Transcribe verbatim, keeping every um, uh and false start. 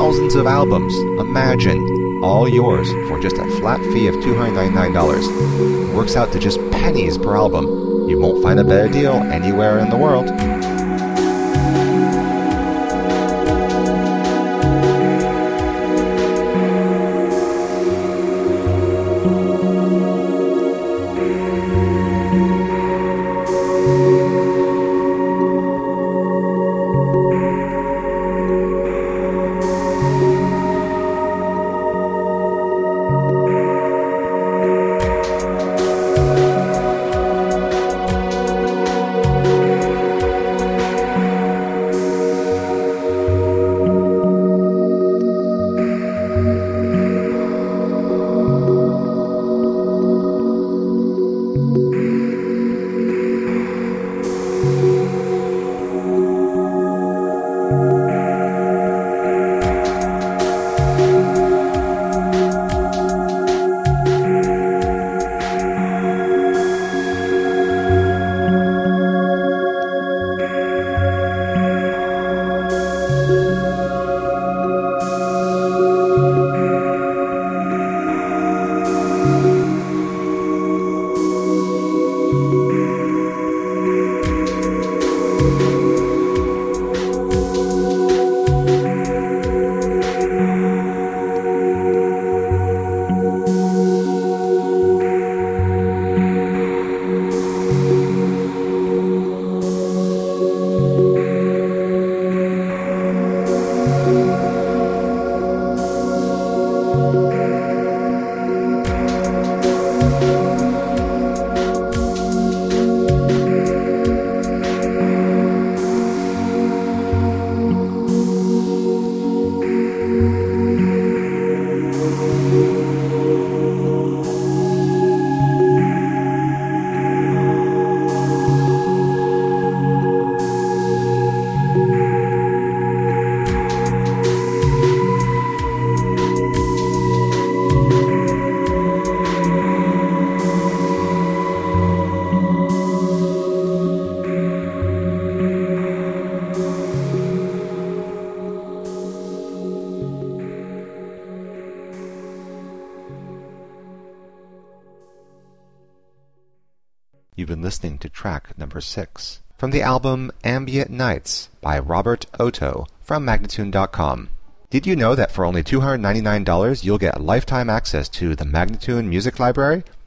thousands of albums. Imagine, all yours for just a flat fee of two hundred ninety-nine dollars. It works out to just pennies per album. You won't find a better deal anywhere in the world. You've been listening to track number six from the album Ambient Nights by Robert Otto from Magnatune dot com. Did you know that for only two hundred ninety-nine dollars you'll get lifetime access to the Magnatune Music Library,